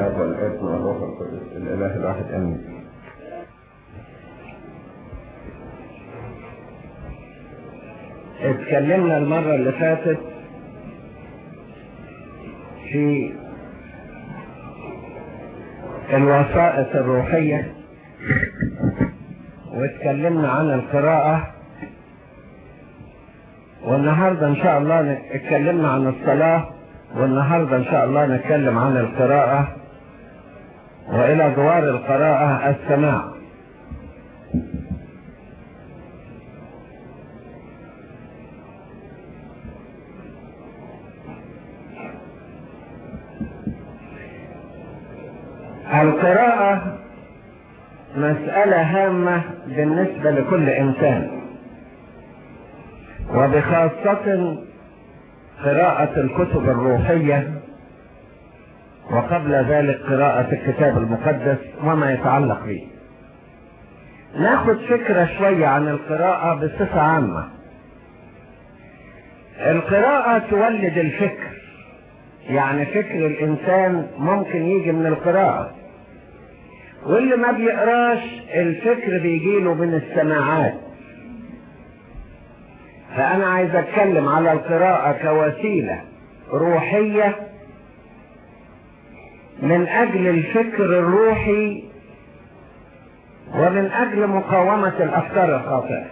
الآب والابن والروح القدس الإله الواحد آمين. اتكلمنا المرة اللي فاتت في الوسائط الروحية، واتكلمنا عن القراءة، والنهاردة ان شاء الله اتكلمنا عن الصلاة، والنهاردة ان شاء الله نتكلم عن القراءة، والى جوار القراءة السماع. القراءة مسألة هامة بالنسبة لكل إنسان، وبخاصة قراءة الكتب الروحية، وقبل ذلك قراءة الكتاب المقدس وما يتعلق به. ناخد فكرة شوية عن القراءة بصفة عامة. القراءة تولد الفكر، يعني فكر الإنسان ممكن يجي من القراءة، واللي ما بيقراش الفكر بيجيله من السماعات. فأنا عايز أتكلم على القراءة كوسيلة روحية من أجل الفكر الروحي ومن أجل مقاومة الأفكار الخاطئة.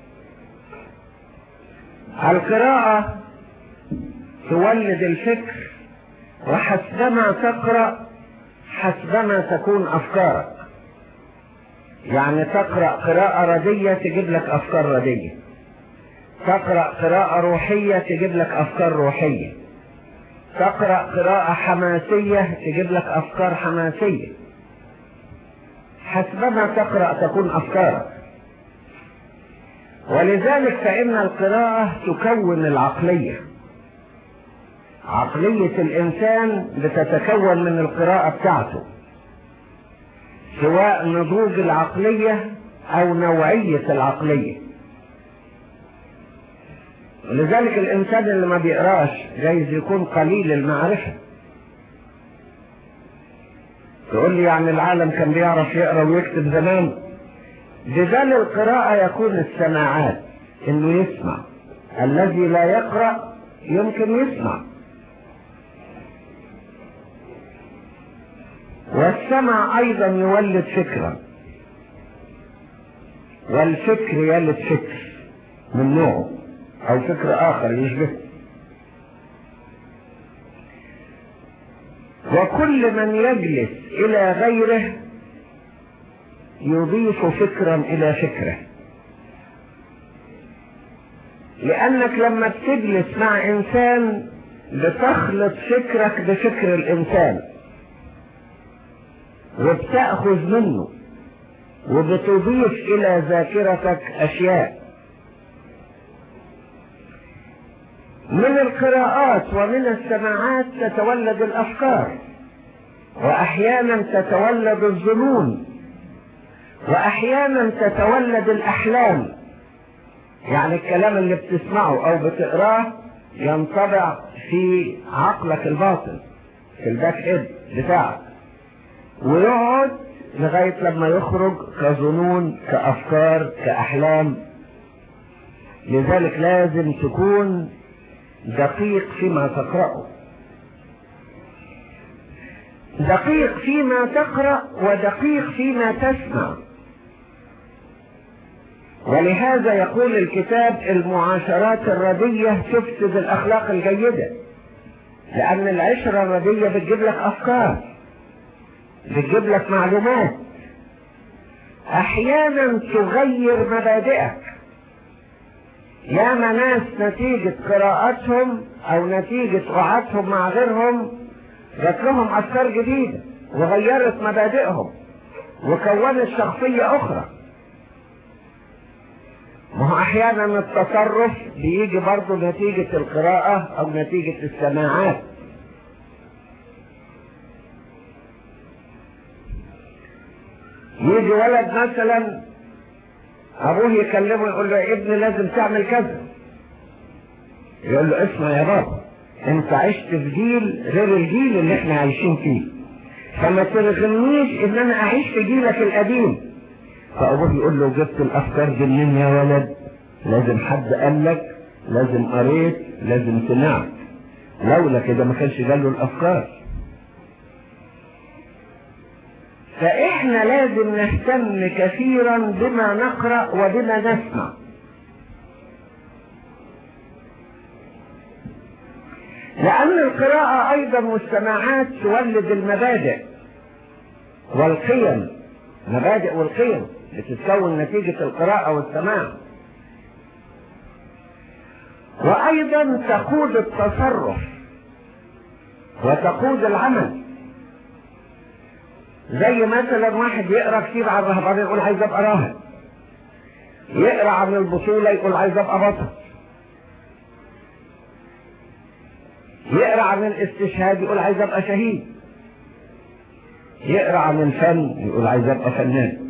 القراءة تولد الفكر، وحسبما تقرأ حسبما تكون أفكارك. يعني تقرأ قراءة ردية تجيب لك أفكار ردية، تقرأ قراءة روحية تجيب لك أفكار روحية، تقرأ قراءة حماسية تجيب لك أفكار حماسية. حسبما تقرأ تكون أفكارك. ولذلك فإن القراءة تكون العقلية. عقلية الإنسان بتتكون من القراءة بتاعته، سواء نضوج العقلية أو نوعية العقلية. ولذلك الإنسان اللي ما بيقراش جايز يكون قليل المعرفة. تقول لي يعني العالم كان بيعرف يقرأ ويكتب زمان؟ بدال القراءة يكون السماعات، إنه يسمع. الذي لا يقرأ يمكن يسمع. والسمع أيضا يولد فكرا، والفكر يولد فكر من نوعه أو فكر آخر يشبهه. وكل من يجلس إلى غيره يضيف فكرا إلى فكره، لأنك لما بتجلس مع إنسان بتخلط فكرك بفكر الإنسان، وبتأخذ منه وبتضيف إلى ذاكرتك أشياء. من القراءات ومن السماعات تتولد الأفكار، وأحيانا تتولد الظنون، وأحيانا تتولد الأحلام. يعني الكلام اللي بتسمعه أو بتقراه ينطبع في عقلك الباطن، في الباك إيد بتاعك، ويقعد لغاية لما يخرج كظنون، كأفكار، كأحلام. لذلك لازم تكون دقيق فيما تقرأه، دقيق فيما تقرأ ودقيق فيما تسمع. ولهذا يقول الكتاب المعاشرات الردية تفسد الأخلاق الجيدة، لأن العشرة الردية بتجيب لك أفكار، بتجيب لك معلومات، أحيانا تغير مبادئك. ياما ناس نتيجة قراءتهم أو نتيجة قعدتهم مع غيرهم جات لهم أفكار جديدة وغيرت مبادئهم وكونت شخصية أخرى. ما هو أحيانا التصرف بيجي برضه نتيجة القراءة أو نتيجة السماعات. يجي ولد مثلا ابوه يكلمه يقول له يا ابني لازم تعمل كذا، يقول له اسمع يا بابا، انت عشت في جيل غير الجيل اللي احنا عايشين فيه. فما ترغمنيش ان انا اعيش في جيلك القديم. فابوه يقول له جبت الافكار دي منين يا ولد؟ لازم حد قال لك، لازم قريت، لازم سمعت، لولا كده ما كانش جاله الافكار. فاحنا لازم نهتم كثيرا بما نقرأ وبما نسمع، لأن القراءة أيضا والسماعات تولد المبادئ والقيم، مبادئ والقيم بتتكون نتيجة القراءة والسماع، وأيضا تقود التصرف وتقود العمل. زي مثلا واحد يقرأ كتير عن الرهبان يقول عايز أبقى راهب، يقرأ عن البطولة يقول عايز أبقى بطل، يقرأ عن الاستشهاد يقول عايز ابقى شهيد، يقرأ عن الفن يقول عايز ابقى فنان.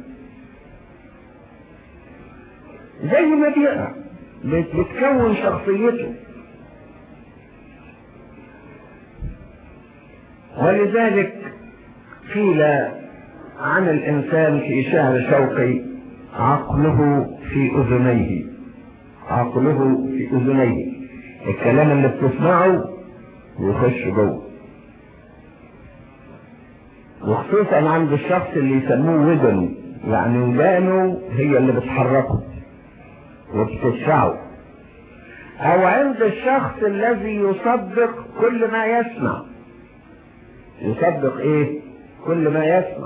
زي ما بيقرأ بتكون شخصيته. ولذلك قيل عن الانسان في شعر شوقي عقله في اذنيه، عقله في اذنيه، الكلام اللي بتسمعه ويخش جوه، وخصوصا عند الشخص اللي يسموه ودن، يعني ودانه هي اللي بتحركه وبتدفعه، او عند الشخص الذي يصدق كل ما يسمع. يصدق ايه؟ كل ما يسمع.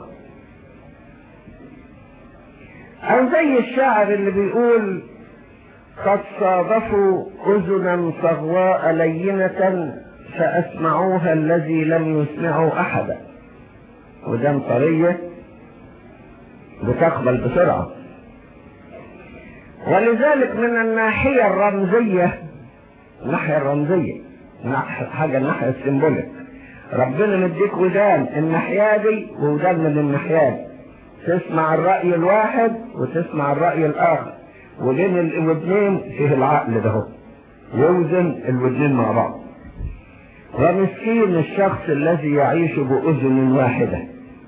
او زي الشاعر اللي بيقول قد صادفوا اذنا صغواء لينة فاسمعوها الذي لم يسمعوا احدا. ودان طرية بتقبل بسرعة. ولذلك من الناحية الرمزية، الناحية الرمزية حاجة الناحية السيمبوليك، ربنا مديك ودان الناحية دي وودان من الناحية دي، تسمع الرأي الواحد وتسمع الرأي الآخر، وبين الودنين فيه العقل ده هو يوزن الودنين مع بعض. ومسكين الشخص الذي يعيش بأذن واحدة،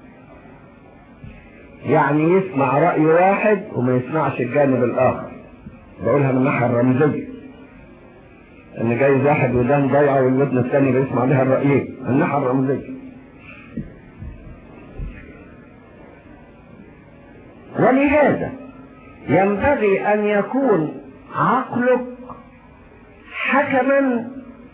يعني يسمع رأي واحد وما يسمعش الجانب الآخر. بقولها من الناحية الرمزية، ان جايز واحد ودان ضيعة والودن الثاني بيسمع بها الرأيين، الناحية الرمزية. ولهذا ينبغي ان يكون عقلك حكما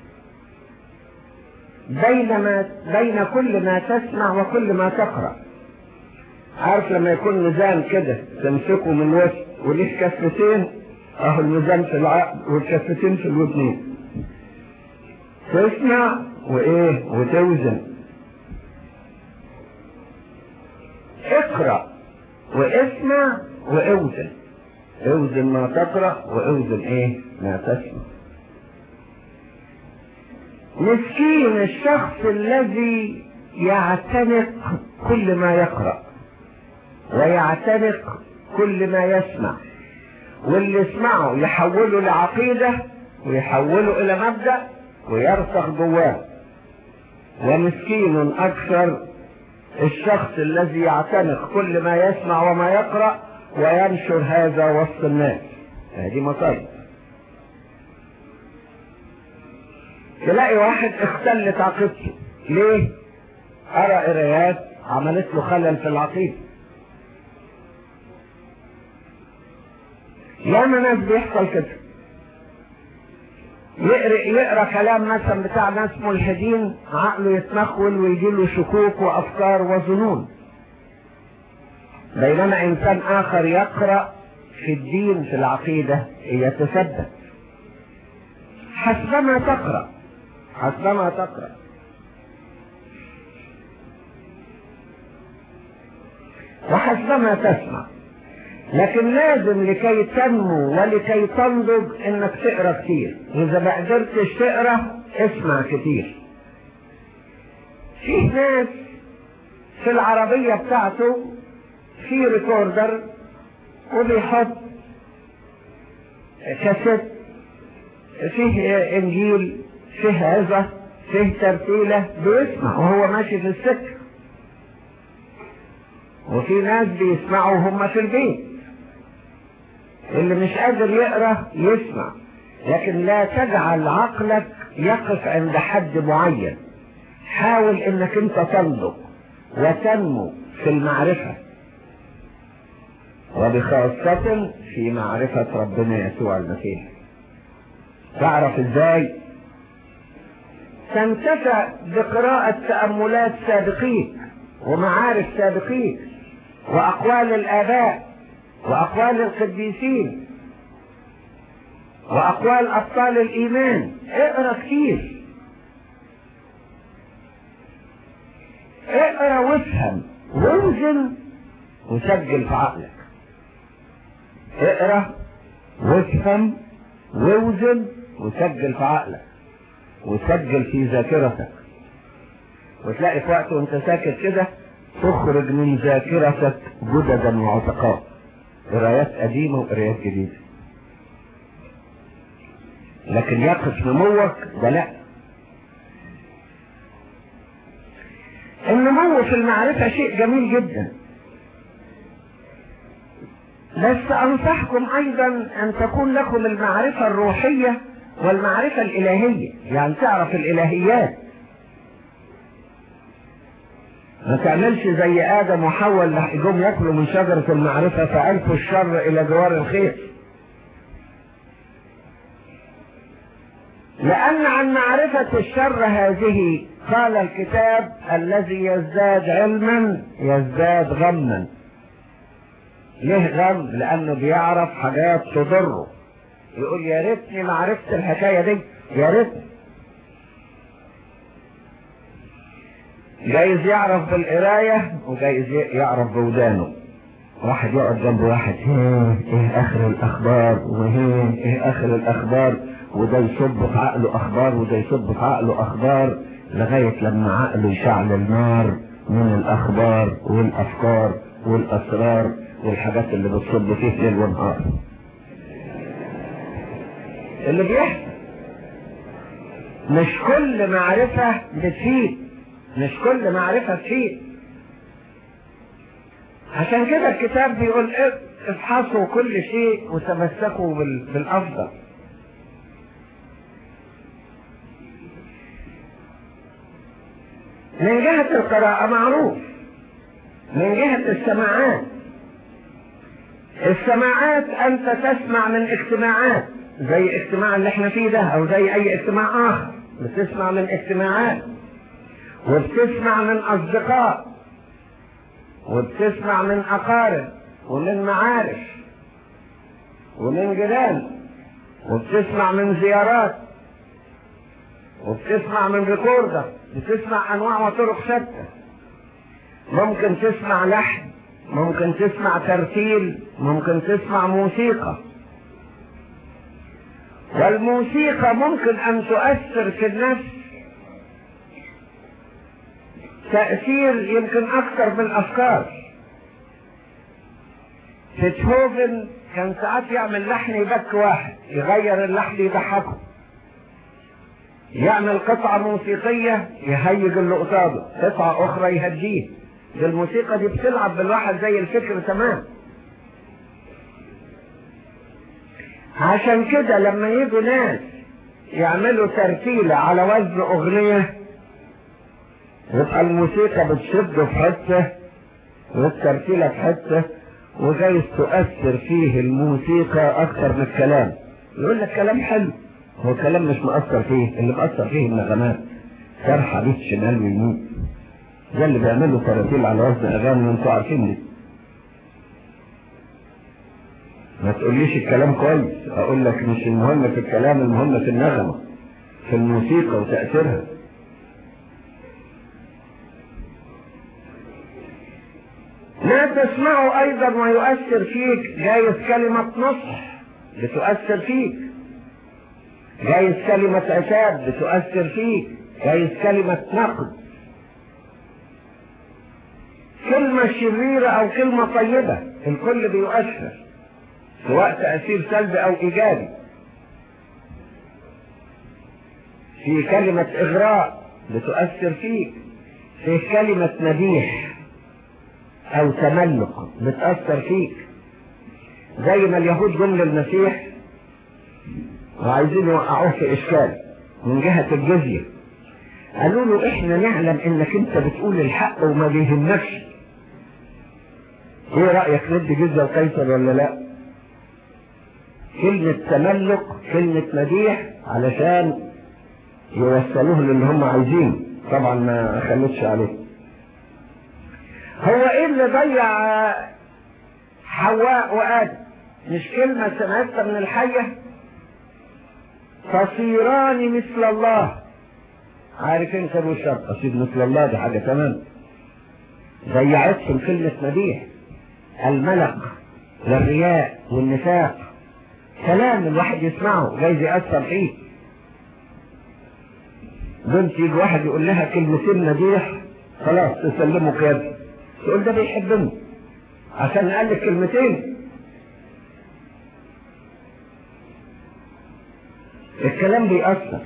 بين كل ما تسمع وكل ما تقرأ. عارف لما يكون ميزان كده تمسكه من وسط وليه كفتين، اهو الميزان في العقل والكفتين في الودنين، تسمع وايه وتوزن. اقرأ واسمع واوزن، اوزن ما تقرأ واوزن ايه ما تسمع. مسكين الشخص الذي يعتنق كل ما يقرأ ويعتنق كل ما يسمع، واللي يسمعه يحوله لعقيدة ويحوله الى مبدأ ويرسخ جواه. ومسكين اكثر الشخص الذي يعتنق كل ما يسمع وما يقرأ وينشر هذا وسط الناس. هذه مصايب. تلاقي واحد اختلت عقيدته، ليه؟ قرأ قرايات عملت له خلل في العقيدة. ياما ناس بيحصل كده، يقرأ كلام مثلا بتاع ناس ملحدين، عقله يتمخول ويجيله شكوك وافكار وظنون، بينما انسان اخر يقرأ في الدين في العقيدة يتثبت. حسبما تقرأ، حسبما تقرأ. وحسبما تسمع. لكن لازم لكي تنمو ولكي تنضج انك تقرأ كتير. واذا ما قدرتش تقرأ اسمع كتير. في ناس في العربية بتاعته في ريكوردر وبيحط كاسيت فيه انجيل، فيه عظة، فيه ترتيلة، بيسمع وهو ماشي في السكة. وفي ناس بيسمعوا هم في البيت. اللي مش قادر يقرأ يسمع، لكن لا تجعل عقلك يقف عند حد معين. حاول انك انت تنضج وتنمو في المعرفة، وبخاصة في معرفة ربنا يسوع المسيح. تعرف ازاي؟ تنتفع بقراءة تأملات سابقين ومعارف سابقين وأقوال الآباء وأقوال القديسين وأقوال أبطال الإيمان. اقرأ كتير، اقرأ وافهم ووزن وسجل في عقلك. اقرأ وافهم ووزن وسجل في عقلك وسجل في ذاكرتك، وتلاقي في وقت وانت ساكت كده تخرج من ذاكرتك جددا وعتقاء، قرايات قديمة وقرايات جديدة. لكن يقف نموك ده لا. النمو في المعرفة شيء جميل جدا، بس انصحكم ايضا ان تكون لكم المعرفة الروحية والمعرفة الالهية، يعني تعرف الالهيات. ما تعملش زي ادم وحواء اللي جم ياكلوا من شجرة المعرفة فألفوا الشر الى جوار الخير. لان عن معرفة الشر هذه قال الكتاب: الذي يزداد علما يزداد غما. ليه غم؟ لانه بيعرف حاجات تضره، يقول يا ريتني ما عرفت الحكايه دي، يا ريتني. جايز يعرف بالقرايه وجايز يعرف بودانه. واحد يقعد جنب واحد: ايه اخر الاخبار، ايه اخر الاخبار، وده يصب في عقله اخبار وده يصب في عقله اخبار، لغايه لما عقله يشعل النار من الاخبار والافكار والاسرار والحاجات اللي بتصب فيه ليل ونهار. اللي بيحصل مش كل معرفة بتفيد، مش كل معرفة تفيد. عشان كده الكتاب بيقول: افحصوا كل شيء وتمسكوا بالافضل. من جهة القراءة معروف، من جهة السماعات انت تسمع من اجتماعات زي اجتماع اللي احنا فيه ده او زي اي اجتماع اخر، بتسمع من اجتماعات، وبتسمع من اصدقاء، وبتسمع من اقارب ومن معارف ومن جيران، وبتسمع من زيارات، وبتسمع من ريكوردر، بتسمع انواع وطرق شتى. ممكن تسمع لحن، ممكن تسمع ترتيل، ممكن تسمع موسيقى. والموسيقى ممكن ان تؤثر في النفس تأثير يمكن اكثر من الافكار. بيتهوفن كان ساعات يعمل لحن يبكي واحد، يغير اللحن يضحكه، يعمل قطعة موسيقية يهيج اللي قصاده، قطعة اخرى يهديه. الموسيقى دي بتلعب بالواحد زي الفكر تمام. عشان كده لما يجوا ناس يعملوا ترتيلة على وزن اغنية، يبقى الموسيقى بتشده في حتة والترتيلة في حتة، وجايز تؤثر فيه الموسيقى اكتر من الكلام. يقول لك كلام حلو، هو كلام مش مؤثر فيه، اللي مؤثر فيه النغمات، سرحة بيت شمال ويمين. ده اللي بيعملوا ترتيل على وزن اغاني وانتوا عارفين دي. ما تقوليش الكلام كويس، اقول لك مش المهم في الكلام، المهم في النغمة، في الموسيقى وتأثيرها. ما تسمعه ايضا ويؤثر فيك، جايز كلمة نصح بتؤثر فيك، جايز كلمة عتاب بتؤثر فيك، جايز كلمة نقد، كلمة شريرة او كلمة طيبة، الكل بيؤثر، سواء تأثير سلبي او ايجابي. في كلمة اغراء بتؤثر فيك، في كلمة مديح او تملك بتأثر فيك، زي ما اليهود جم للمسيح وعايزين يوقعوه في اشكال من جهة الجزية، قالوا له احنا نعلم انك انت بتقول الحق وما بيهمكش، ايه رأيك ندي جزية لقيصر ولا لا؟ كلمة تملك، كلمة مديح، علشان يوصلوه للي هم عايزينه. طبعا ما خلتش عليه. هو ايه اللي ضيع حواء وآدم؟ مش كلمة سمعتها من الحية؟ تصيران مثل الله. عارف انت الشرط تصير مثل الله، دي حاجة تمام. ضيعتهم كلمة مديح، الملك والرياء والنفاق، كلام الواحد يسمعه جايز يأثر فيه. بنت يجي واحد يقول لها كلمتين مديح خلاص تسلمه كده، تقول ده بيحبني عشان قال لك كلمتين. الكلام بيأثر،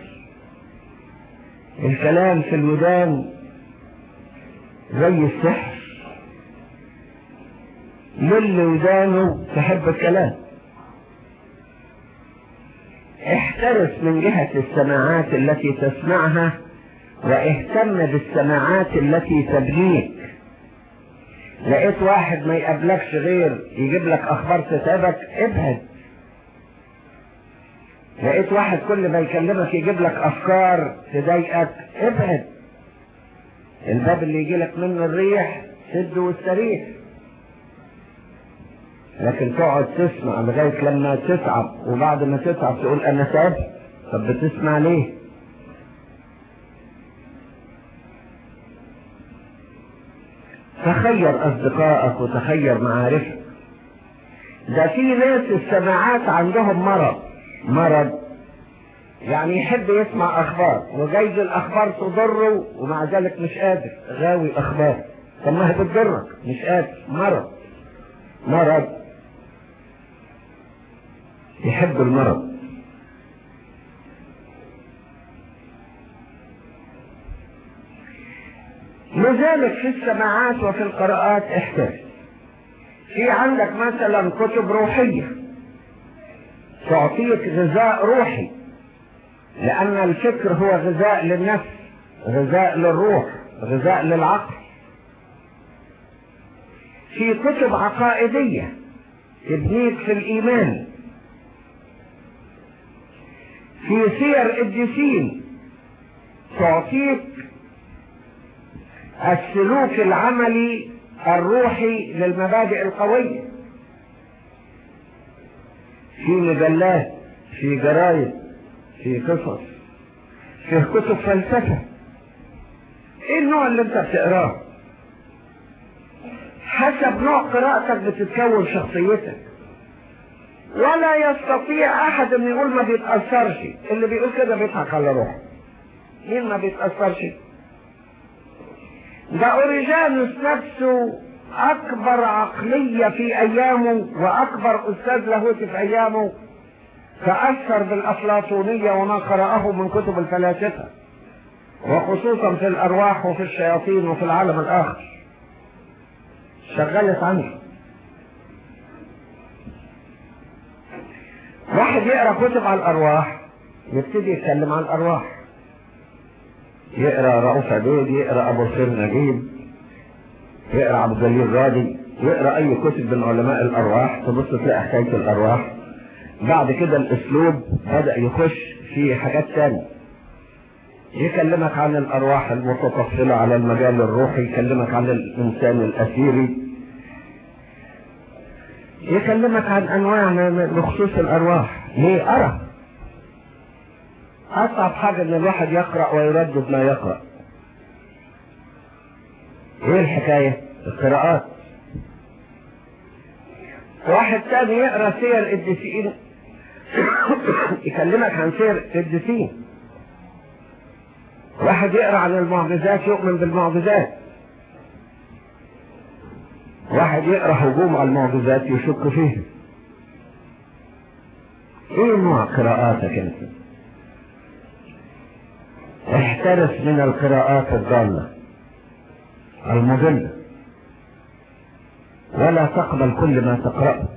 الكلام في الودان زي السحر، للي ودانه تحب الكلام. احترس من جهة السماعات التي تسمعها، واهتم بالسماعات التي تبنيك. لقيت واحد ما يقابلكش غير يجيب لك اخبار تتعبك، ابعد. لقيت واحد كل ما يكلمك يجيب لك افكار تضايقك، ابعد. الباب اللي يجي لك منه الريح سد واستريح. لكن تقعد تسمع لغاية لما تتعب، وبعد ما تتعب تقول انا تعبت. طب بتسمع ليه؟ تخير اصدقائك وتخير معارفك. ده في ناس السماعات عندهم مرض يعني يحب يسمع اخبار، وجايز الاخبار تضره ومع ذلك مش قادر، غاوي اخبار. طب ما هي بتضرك، مش قادر، مرض يحب المرض. لذلك في السماعات وفي القراءات احترس. في عندك مثلا كتب روحية تعطيك غذاء روحي، لأن الفكر هو غذاء للنفس، غذاء للروح، غذاء للعقل. في كتب عقائدية تبنيك في الإيمان. في سير قديسين تعطيك السلوك العملي الروحي للمبادئ القوية. في مجلات، في جرايد، في قصص، في كتب فلسفة. ايه النوع اللي انت بتقراه؟ حسب نوع قراءتك بتتكون شخصيتك. ولا يستطيع احد ان يقول ما بيتأثرش. اللي بيقول كده بيضحك على روحه. مين ما بيتأثرش؟ ده اوريجانوس نفسه اكبر عقلية في ايامه واكبر استاذ لاهوتي في ايامه، تأثر بالافلاطونية وما قرأه من كتب الفلاسفة، وخصوصا في الارواح وفي الشياطين وفي العالم الاخر. شغلت عنه. واحد يقرأ كتب على الارواح يبتدي يتكلم عن الارواح، يقرأ رؤوف عبيد، يقرأ ابو الخير نجيب، يقرأ عبد الجليل راضي، يقرأ اي كتب من علماء الارواح، تبص تلاقي حكاية الارواح. بعد كده الاسلوب بدأ يخش في حاجات تانية، يكلمك عن الارواح المتطفلة على المجال الروحي، يكلمك عن الانسان الاثيري، يكلمك عن انواع بخصوص الارواح. ليه؟ ارى اصعب حاجة ان الواحد يقرأ ويردد ما يقرأ. ايه الحكاية؟ القراءات. واحد تاني يقرأ سير القديسين يكلمك عن سير القديسين. واحد يقرأ عن المعجزات يؤمن بالمعجزات. واحد يقرأ هجوم على المعجزات يشك فيه. ايه نوع قراءاتك انت؟ احترس من القراءات الضالة المضلة. ولا تقبل كل ما تقرأه.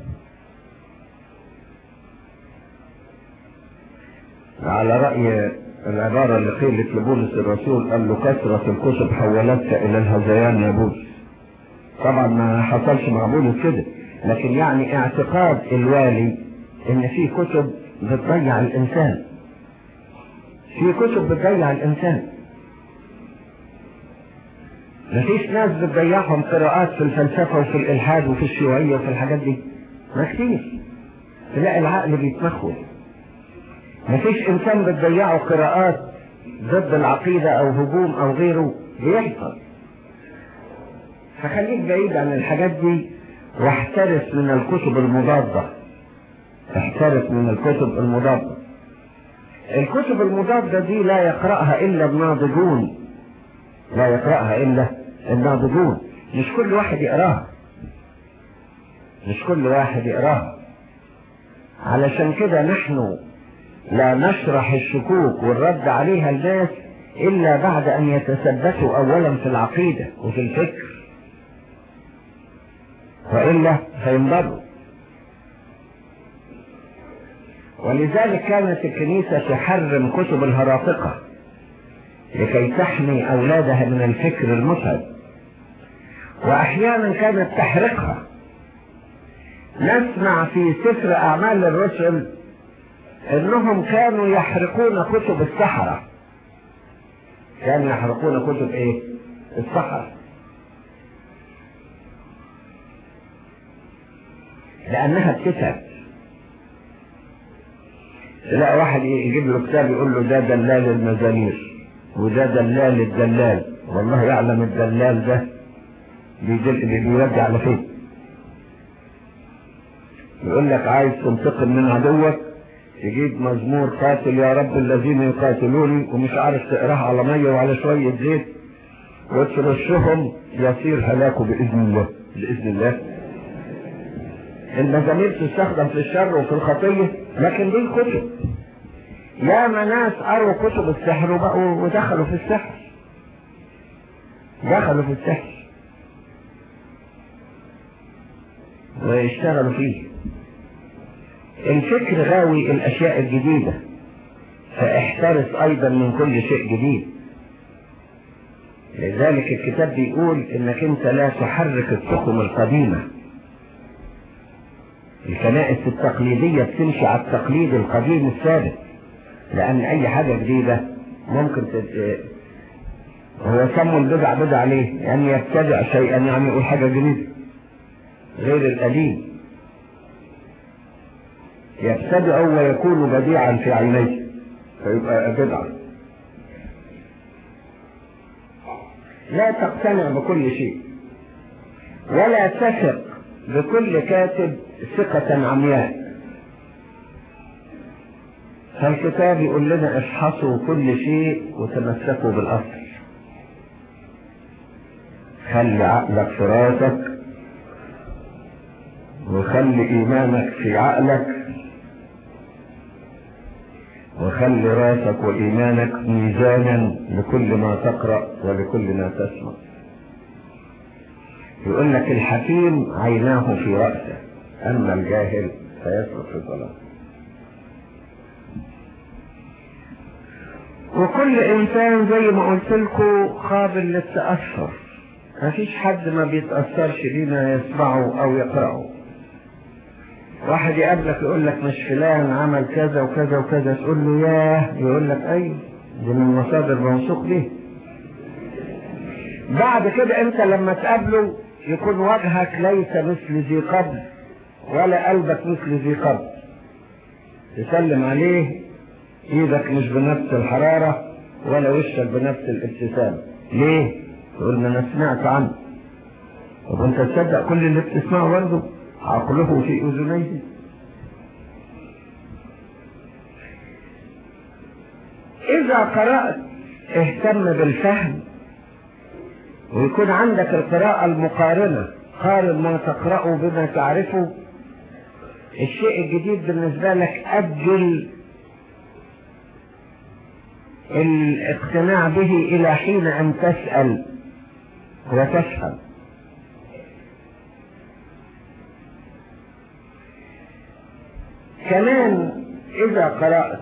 على رأي العبارة اللي قيلت لبولس الرسول، قال له كثرة الكتب حولتك إلى الهذيان يا بولس. طبعا ما حصلش مع بولس كده، لكن يعني اعتقاد الوالي ان في كتب بتضيع الانسان، في كتب بتضيع الانسان. مفيش ناس بتضيعهم قراءات في الفلسفة وفي الالحاد وفي الشيوعية وفي الحاجات دي، ما كتير، تلاقي العقل بيتمخول. مفيش انسان بتضيعه قراءات ضد العقيدة او هجوم او غيره، بيحصل. فخليك بعيد عن الحاجات دي واحترس من الكتب المضادة، احترس من الكتب المضادة. الكتب المضادة دي لا يقرأها إلا الناضجون، لا يقرأها إلا الناضجون، مش كل واحد يقراها، مش كل واحد يقراها. علشان كده نحن لا نشرح الشكوك والرد عليها الناس إلا بعد أن يتثبتوا أولا في العقيدة وفي الفكر، وإلا فينضروا. ولذلك كانت الكنيسة تحرم كتب الهراطقة لكي تحمي أولادها من الفكر المتعب، وأحيانا كانت تحرقها. نسمع في سفر أعمال الرسل إنهم كانوا يحرقون كتب السحرة، كانوا يحرقون كتب إيه؟ السحرة، لأنها بتتعب. تلاقي واحد يجيب له كتاب يقول له ده دلال المزامير وده دلال الدلال، والله يعلم الدلال ده بيودي على فين. يقول لك عايز تنتقم من عدوك، يجيب مزمور قاتل يا رب الذين يقاتلوني، ومش عارف تقراها على ميه وعلى شويه زيت وترشهم يصير هلاكه باذن الله. باذن الله المزامير تستخدم في الشر وفي الخطيه، لكن دي كتب. ياما ناس قروا كتب السحر وبقوا ودخلوا في السحر، دخلوا في السحر ويشتغلوا فيه. الفكر غاوي الاشياء الجديدة، فاحترس ايضا من كل شيء جديد. لذلك الكتاب بيقول انك انت لا تحرك التخم القديمة. الكنائس التقليدية بتمشي على التقليد القديم الثابت، لان اي حاجة جديدة ممكن هو سموا البدع بدع ليه؟ يعني يبتدع شيئا، يعني يقول حاجة جديدة غير القديم، يبتدع ويكون بديعا في عينيه فيبقى بدعا. لا تقتنع بكل شيء، ولا تثق بكل كاتب ثقة عمياء. فالكتاب يقول لنا افحصوا كل شيء وتمسكوا بالأصل. خلي عقلك في راسك، وخلي إيمانك في عقلك، وخلي راسك وإيمانك ميزانا لكل ما تقرأ ولكل ما تسمع. يقول لك الحكيم عيناه في رأسه، أما الجاهل فيسقط في الظلام. وكل إنسان زي ما قلت لكم قابل للتأثر، مفيش حد ما بيتأثرش بما يسمعه أو يقرأه. واحد يقابلك يقول لك مش فلان عمل كذا وكذا وكذا، تقول له ياه، يقول لك أيوه دي من مصادر موثوق به. بعد كده أنت لما تقابله يكون وجهك ليس مثل ذي قبل ولا قلبك مثل ذي قبل، تسلم عليه ايدك مش بنفس الحرارة ولا وشك بنفس الابتسامة. ليه؟ تقول ما انا سمعت عنه. طب انت تصدق كل اللي بتسمعه برضه؟ عقله في اذنيه. اذا قرأت اهتم بالفهم، ويكون عندك القراءة المقارنة، قارن ما تقرأه بما تعرفه. الشيء الجديد بالنسبة لك أجل الاقتناع به إلى حين أن تسأل وتفهم. كمان إذا قرأت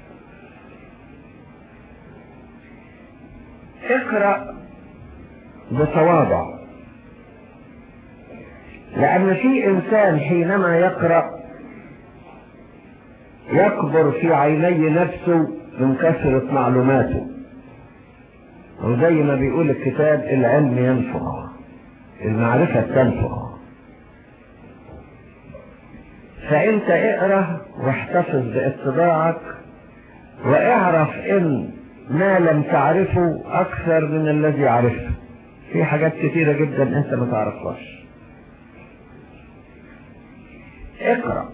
اقرأ بتواضع، لأن في إنسان حينما يقرأ يكبر في عيني نفسه من كثرة معلوماته، وزي ما بيقول الكتاب العلم ينفخ، المعرفة تنفخ. فأنت اقرأ واحتفظ باتباعك، واعرف إن ما لم تعرفه أكثر من الذي عرفته. في حاجات كثيرة جدا أنت ما تعرفهاش. اقرأ.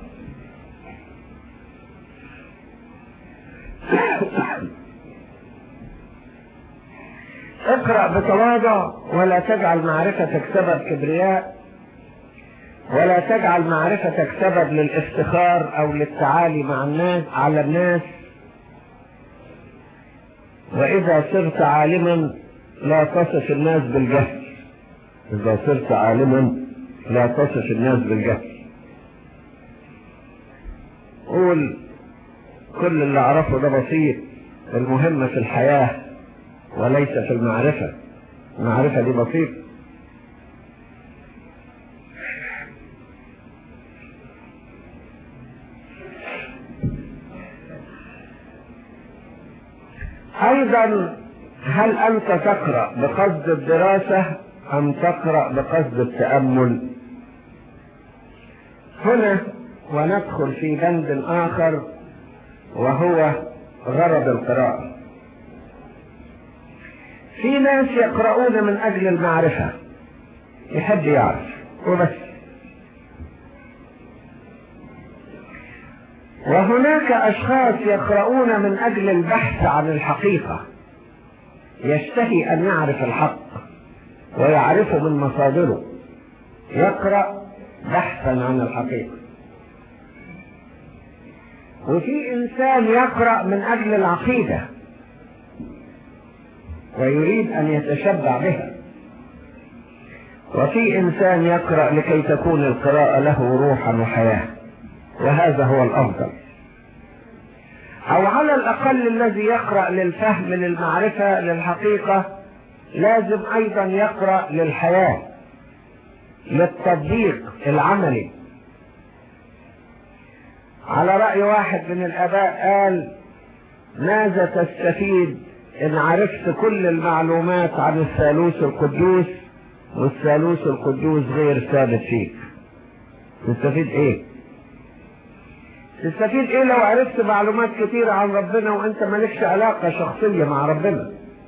اقرأ بتواضع، ولا تجعل معرفتك سبب كبرياء، ولا تجعل معرفتك سبب للافتخار او للتعالي مع الناس على الناس. واذا صرت عالما لا تصف الناس بالجهل. اذا صرت عالما لا تصف الناس بالجهل. قول كل اللي اعرفه ده بسيط، المهم في الحياة وليس في المعرفة. المعرفة دي بسيطة. ايضا هل انت تقرأ بقصد الدراسة ام تقرأ بقصد التأمل؟ هنا وندخل في بند اخر وهو غرض القراءة. في ناس يقرؤون من اجل المعرفة، يحب يعرف وبس. وهناك اشخاص يقرؤون من اجل البحث عن الحقيقة، يشتهي ان يعرف الحق ويعرفه من مصادره، يقرأ بحثا عن الحقيقة. وفي انسان يقرأ من اجل العقيدة ويريد ان يتشبع بها. وفي انسان يقرأ لكي تكون القراءة له روحا وحياة، وهذا هو الافضل. او على الاقل الذي يقرأ للفهم للمعرفة للحقيقة لازم ايضا يقرأ للحياة، للتطبيق العملي. على رأي واحد من الاباء قال: ماذا تستفيد ان عرفت كل المعلومات عن الثالوث القدوس والثالوث القدوس غير ثابت فيك؟ تستفيد ايه؟ تستفيد ايه لو عرفت معلومات كتيرة عن ربنا وانت مالكش علاقة شخصية مع ربنا؟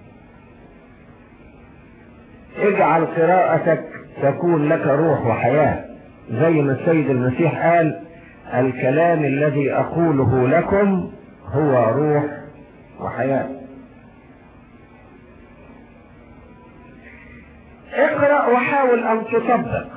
اجعل قراءتك تكون لك روح وحياة، زي ما السيد المسيح قال: الكلام الذي اقوله لكم هو روح وحياة. اقرأ وحاول ان تطبق،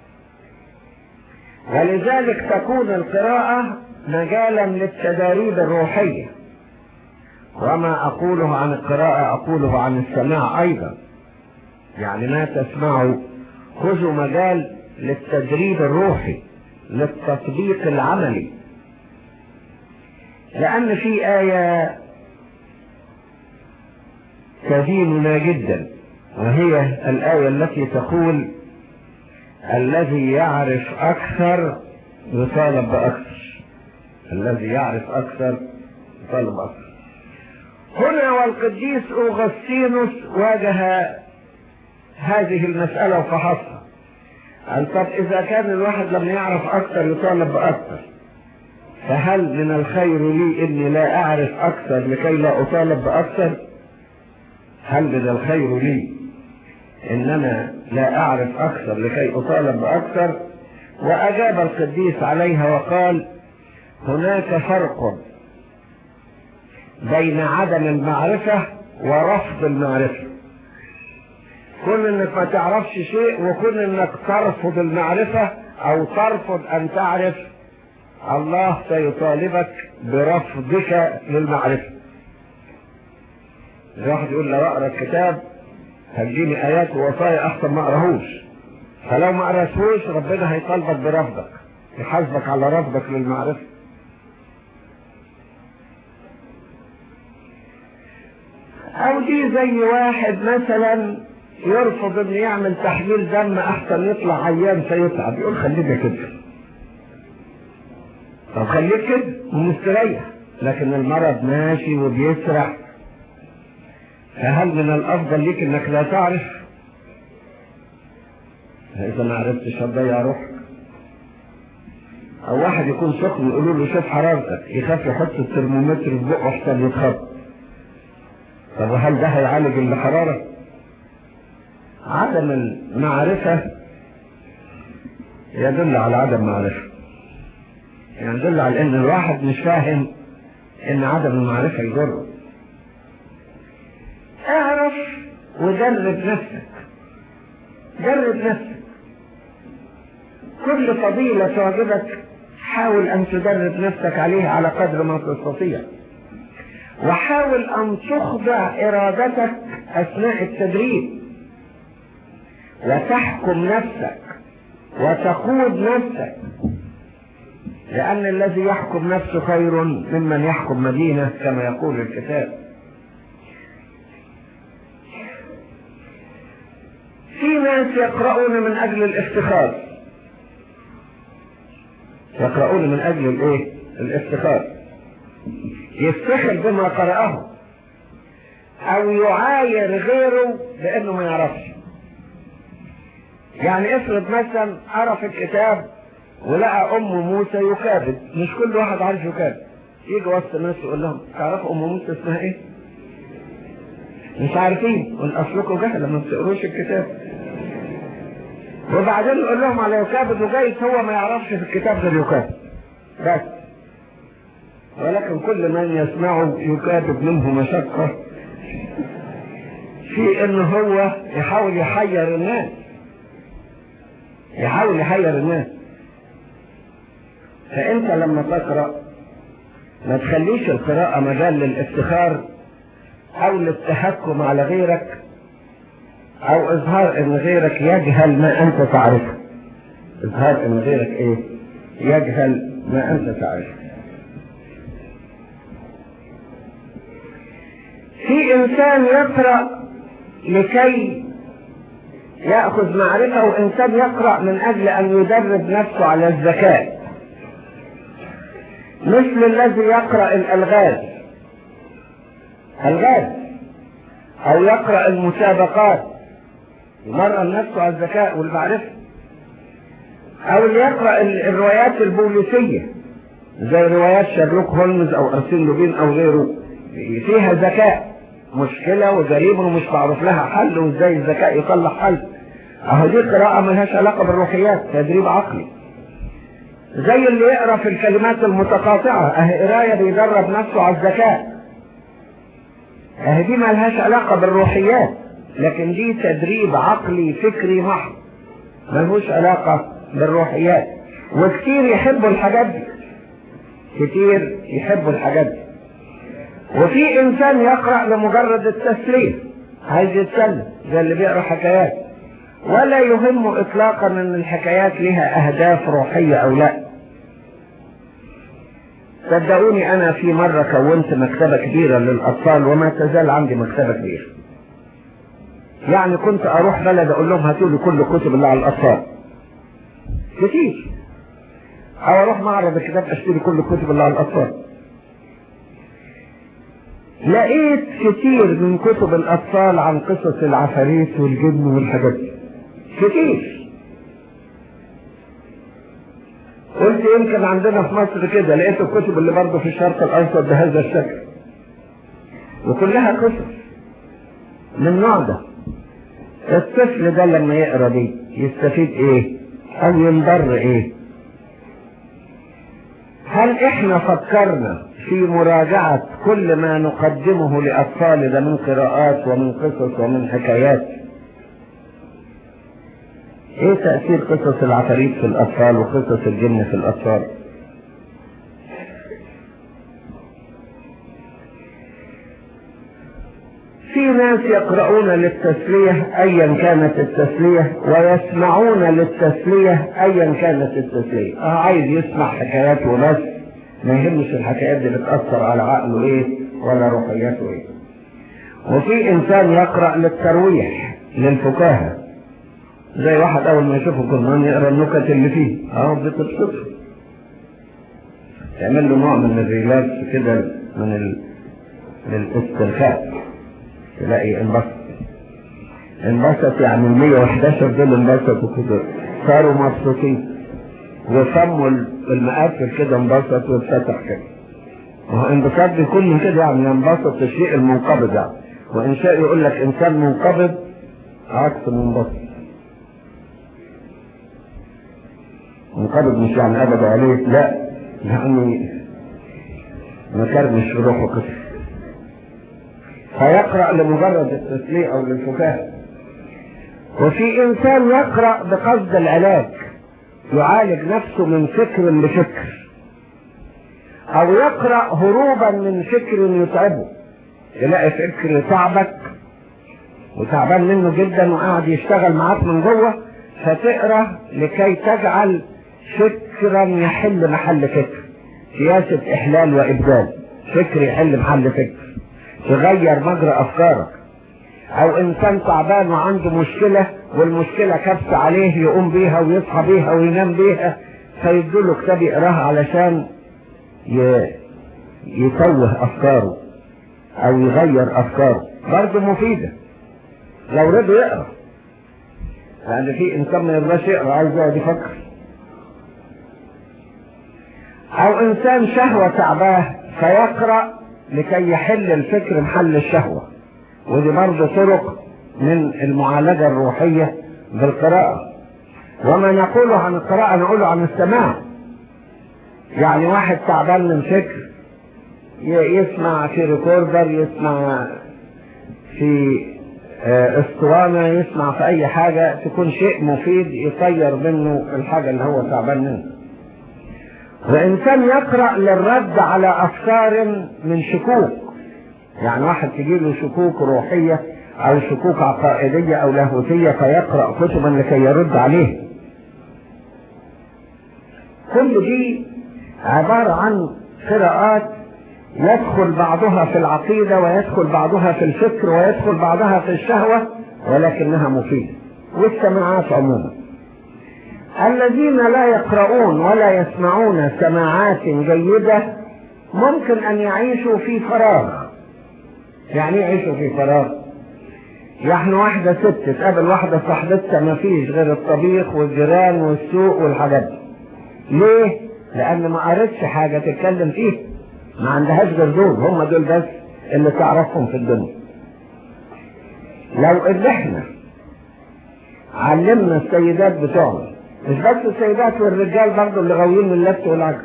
ولذلك تكون القراءة مجالا للتداريب الروحية. وما اقوله عن القراءة اقوله عن السماع ايضا، يعني ما تسمعوا خذوا مجال للتدريب الروحي، للتطبيق العملي. لان في آية تديننا جدا، وهي الآية التي تقول: الذي يعرف أكثر يطالب بأكثر. الذي يعرف أكثر يطالب بأكثر. هنا والقديس أوغسطينوس واجه هذه المسألة وفحصها. قال: طب إذا كان الواحد لما يعرف أكثر يطالب بأكثر، فهل من الخير لي إني لا أعرف أكثر لكي لا أطالب بأكثر؟ هل من الخير لي إن أنا لا أعرف أكثر لكي أطالب بأكثر؟ وأجاب القديس عليها وقال: هناك فرق بين عدم المعرفة ورفض المعرفة. كون انك ما تعرفش شيء وكون انك ترفض المعرفة او ترفض ان تعرف، الله سيطالبك برفضك للمعرفة. الواحد يقول: لو اقرا الكتاب هتجيني ايات ووصايا احسن ما اقراهوش، فلو ما قراتهوش ربنا هيطالبك برفضك، يحاسبك على رفضك للمعرفة. دي زي واحد مثلا يرفض انه يعمل تحليل دم احسن يطلع عيان فيتعب، يقول خلينا كده. طب خليك كده ومستريح، لكن المرض ماشي وبيسرع. فهل من الافضل ليك انك لا تعرف؟ اذا ما عرفتش هتضيع روحك. او واحد يكون سخن يقولوا له شوف حرارتك، يخاف يحط الترمومتر في بقه احسن يتخبط. طب وهل ده هيعالج الحراره؟ عدم المعرفه يدل على عدم معرفه، يعني يدل على ان الواحد مش فاهم ان عدم المعرفه يضره. اعرف وجرب نفسك، جرب نفسك. كل فضيلة تعجبك حاول ان تدرب نفسك عليها على قدر ما تستطيع، وحاول ان تخضع ارادتك اثناء التدريب، وتحكم نفسك وتقود نفسك، لان الذي يحكم نفسه خير ممن يحكم مدينة كما يقول الكتاب. في ناس يقرؤون من اجل الافتخار، يقرؤون من اجل الايه؟ الافتخار، يفتخر بما قرأه او يعاير غيره بانه ما يعرفش. يعني افرض مثلا قرأ في الكتاب ولقى ام موسى يكابد، مش كل واحد عارف يكابد، يجي وسط الناس يقول لهم تعرفوا ام موسى اسمها ايه؟ مش عارفين، يقول اصلكم جهله ما بتقروش الكتاب. وبعدين يقول لهم على يكابد، وجايز هو ما يعرفش في الكتاب غير يكابد بس، ولكن كل من يسمعه يكابد منه مشقة في انه هو يحاول يحير الناس، يحاول يحير الناس. فانت لما تقرأ ما تخليش القراءة مجال للافتخار او للتحكم على غيرك او اظهار ان غيرك يجهل ما انت تعرفه. اظهار ان غيرك ايه؟ يجهل ما انت تعرفه. في انسان يقرأ لكي يأخذ معرفة، وانسان يقرأ من اجل ان يدرب نفسه على الذكاء، مثل الذي يقرأ الالغاز او يقرأ المسابقات يمرن نفسه على الذكاء والمعرفة، او اللي يقرأ الروايات البوليسية زي روايات شيرلوك هولمز او ارسين لوبين او غيره، فيها ذكاء، مشكلة وجريمة ومش معروف لها حل وازاي الذكاء يطلع حل. اهو دي قراءة ملهاش علاقة بالروحيات، تدريب عقلي. زي اللي يقرأ في الكلمات المتقاطعة، اهي قراية بيدرب نفسه على الذكاء، اهي دي ملهاش علاقة بالروحيات، لكن دي تدريب عقلي فكري محض ملهوش علاقة بالروحيات. وكتير يحبوا الحاجات دي، كتير يحبوا الحاجات دي. وفي انسان يقرأ لمجرد التسلية، عايز يتسلى زي اللي بيقرأ حكايات، ولا يهمه اطلاقا ان الحكايات لها اهداف روحية او لا. صدقوني انا في مرة كونت مكتبة كبيرة للاطفال، وما تزال عندي مكتبة كبيرة. يعني كنت اروح بلد اقول لهم هاتوا لي كل كتب اللي على الاطفال كتير، او اروح معرض الكتاب اشتري كل الكتب اللي على الاطفال. لقيت كتير من كتب الاطفال عن قصص العفاريت والجن والحاجات دي كتير. قلت يمكن عندنا في مصر كده، لقيت الكتب اللي برضه في الشرق الاوسط بهذا الشكل، وكلها قصص من النوع ده. الطفل ده لما يقرأ دي يستفيد ايه او ينضر ايه؟ هل احنا فكرنا في مراجعة كل ما نقدمه لأطفالنا من قراءات ومن قصص ومن حكايات؟ ايه تأثير قصص العفاريت في الأطفال وقصص الجن في الأطفال؟ في ناس يقرؤون للتسلية ايا كانت التسلية، ويسمعون للتسلية ايا كانت التسلية. عايز يسمع حكايات وناس، ما يهمش الحكايات دي بتأثر على عقله ايه ولا روحياته ايه. وفي انسان يقرأ للترويح للفكاهة، زي واحد اول ما يشوف الجرنان يقرأ النكت اللي فيه بتبسطه، تعمل له نوع من الريلاكس كده من الاسترخاء، تلاقي انبسط يعني 111 دول انبسطوا كده صاروا مبسوطين، وصموا المقافل كده انبسط واتفتح كده. وهو انبساط بيكون من كده يعني ينبسط الشيء المنقبض يعني، وان شاء يقول لك انسان منقبض عكس منبسط. منقبض مش يعني ابد عليه، لا يعني مكرمش في روحه كده، فيقرأ لمجرد التسلية او للفكاهة. وفي انسان يقرأ بقصد العلاج، يعالج نفسه من فكر لفكر، او يقرأ هروبا من فكر يتعبه، تلاقي فكر تعبك وتعبان منه جدا وقاعد يشتغل معاك من جوه، فتقرأ لكي تجعل فكرا يحل محل فكر، سياسة احلال وابدال، فكر يحل محل فكر، تغير مجرى افكارك. او انسان تعبان وعنده مشكلة والمشكلة كبسة عليه، يقوم بيها ويصحى بيها وينام بيها، فيدوله كتاب يقراها علشان يتوه افكاره او يغير افكاره، برضه مفيدة لو رضي يقرا، لان في انسان ما يرضاش يقرا عايز يقعد يفكر. او انسان شهوة تعباه فيقرأ لكي يحل الفكر محل الشهوة، ودي برضه طرق من المعالجة الروحية بالقراءة. وما نقوله عن القراءة نقوله عن السماع، يعني واحد تعبان من فكر يسمع في ريكوردر، يسمع في اسطوانة، يسمع في اي حاجة تكون شيء مفيد يطير منه الحاجة اللي هو تعبان منها. وانسان يقرأ للرد على افكار من شكوك، يعني واحد تجيله شكوك روحية او شكوك عقائدية او لاهوتية فيقرأ كتبا لكي يرد عليه. كل دي عبارة عن قراءات يدخل بعضها في العقيدة ويدخل بعضها في الفكر ويدخل بعضها في الشهوة، ولكنها مفيدة. والسماعات عموما، الذين لا يقرؤون ولا يسمعون سماعات جيدة ممكن ان يعيشوا في فراغ. يعني يعيشوا في فراغ؟ يعني واحدة ست تقابل واحدة صاحبتها ما فيش غير الطبيخ والجيران والسوق والحاجات دي. ليه؟ لان ما قرتش حاجة تتكلم فيه، ما عندهاش غير دول، هم دول بس اللي تعرفهم في الدنيا. لو ان احنا علمنا السيدات بتوعنا، مش بس السيدات والرجال برضه اللي غاويين من اللبس والعجل،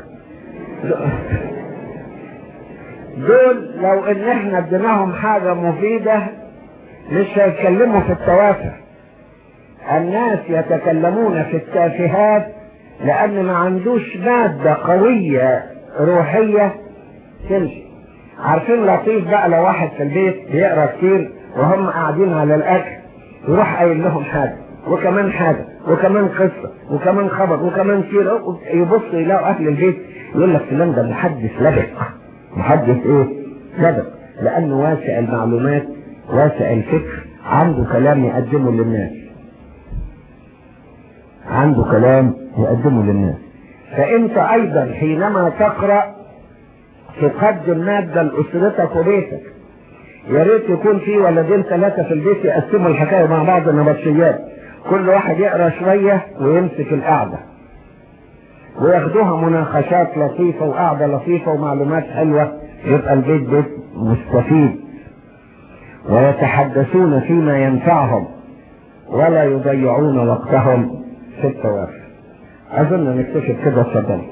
دول لو ان احنا اديناهم حاجة مفيدة مش هيتكلموا في التوافه. الناس يتكلمون في التافهات لان ما عندوش مادة قوية روحية تمشي. عارفين لطيف بقى لو واحد في البيت بيقرا كتير وهم قاعدين على الاكل يروح قايل لهم حاجة وكمان حاجة وكمان قصة وكمان خبر وكمان سيرة، يبصوا يلاقوا اهل البيت يقول لك فلان ده محدث لبق. محدث ايه؟ لبق، لانه واسع المعلومات واسع الفكر، عنده كلام يقدمه للناس، عنده كلام يقدمه للناس. فانت ايضا حينما تقرأ تقدم مادة لأسرتك وبيتك. يا ريت يكون في ولدين ثلاثة في البيت يقسموا الحكاية مع بعض النبطشيات، كل واحد يقرأ شوية ويمسك القعدة وياخدوها مناقشات لطيفة وقعدة لطيفة ومعلومات حلوة، يبقى البيت بيت مستفيد ويتحدثون فيما ينفعهم ولا يضيعون وقتهم في التوافه. أظن نكتشف كده. صدق.